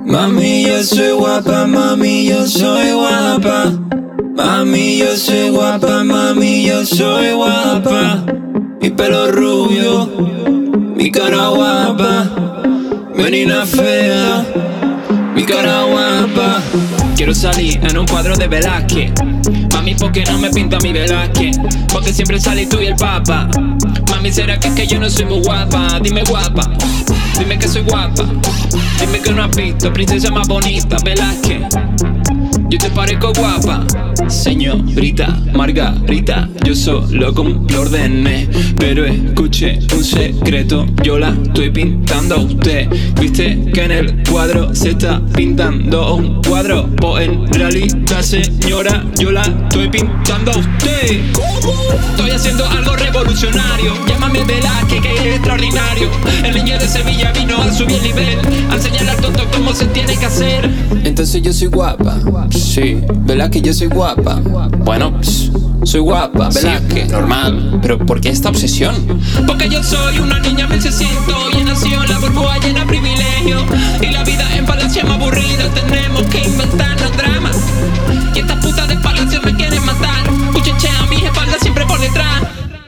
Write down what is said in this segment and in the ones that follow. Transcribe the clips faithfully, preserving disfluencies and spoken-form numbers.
Mami, yo soy guapa, mami, yo soy guapa. Mami, yo soy guapa, mami, yo soy guapa. Mi pelo rubio, mi cara guapa. Menina fea, mi cara guapa. Quiero salir en un cuadro de Velázquez. Mami, ¿por qué no me pinta mi Velázquez? Porque siempre salís tú y el papa. Mami, ¿será que es que yo no soy muy guapa? Dime guapa, dime que soy guapa. Dime que no has visto princesa más bonita, Velázquez. Yo te parezco guapa, señorita Margarita. Yo solo cumplo órdenes, pero escuche un secreto. Yo la estoy pintando a usted. Viste que en el cuadro se está pintando un cuadro. Pues en realidad, señora, yo la estoy pintando a usted. Estoy haciendo algo revolucionario. Llámame Velázquez, que es extraordinario. El niño de Sevilla vino a subir el nivel, a enseñarle al tonto cómo se tiene que hacer. Entonces yo soy guapa. Sí, Velázquez, yo soy guapa. Bueno, pss, soy guapa, Velázquez, sí, normal. Pero ¿por qué esta obsesión? Porque yo soy una niña mil seiscientos y he nacido en la burbuja llena de privilegio. Y la vida en palacio es más aburrida. Tenemos que inventarnos dramas. Y estas putas de palacio me quieren matar. Cuchichean mis espaldas siempre por detrás.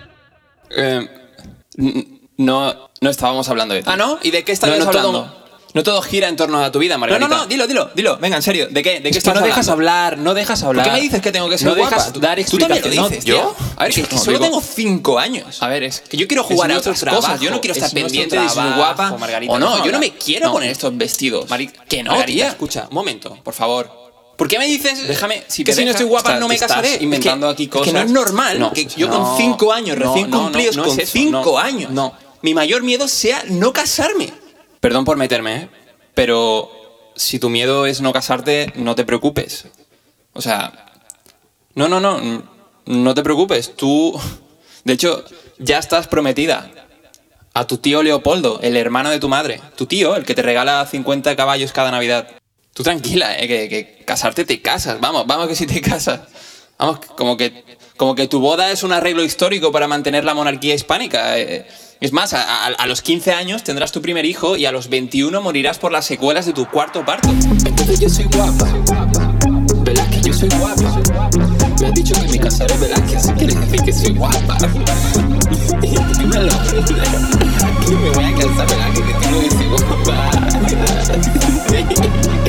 Eh, no, no estábamos hablando de ti. ¿Ah, no? ¿Y de qué estabas no, no hablando? Todo... No todo gira en torno a tu vida, Margarita. No, no, no, dilo, dilo, dilo. Venga, en serio. ¿De qué? ¿De qué es que no dejas hablar, no dejas hablar. ¿Por qué me dices que tengo que ser no guapa? dejas dar Tú también lo explicaciones. dices, ¿No? tío. ¿Yo? A ver, que, que No, solo digo... tengo cinco años. A ver, es que yo quiero jugar a otras trabajo, cosas. Yo no quiero estar pendiente de si soy guapa Margarita, o no. no Yo no me hablar. quiero no. poner estos vestidos. Mari... Que no, Margarita, tía. escucha, un momento, por favor. ¿Por qué me dices Déjame, si que te si no dejas, estoy guapa está, no me casaré? Estás inventando es que, aquí cosas. Es que no es normal no, que yo no, con cinco años, no, recién no, cumplidos, no, no con es eso, cinco no, años, no. mi mayor miedo sea no casarme. Perdón por meterme, ¿eh? Pero si tu miedo es no casarte, no te preocupes. O sea, no, no, no, no te preocupes. Tú, de hecho, ya estás prometida a tu tío Leopoldo, el hermano de tu madre. Tu tío, el que te regala cincuenta caballos cada Navidad. Tú tranquila, ¿eh? Que, que casarte te casas. Vamos, vamos que si te casas. Vamos, como que, como que tu boda es un arreglo histórico para mantener la monarquía hispánica. Eh, Es más, a, a, a los quince años tendrás tu primer hijo y a los veintiuno morirás por las secuelas de tu cuarto parto. Entonces yo soy guapa. Velázquez, yo soy guapa. Me has dicho que me casaré, Velázquez. ¿Qué quieres decir que soy guapa? Dímelo. Que me voy a casar, Velázquez, que tengo que ser guapa.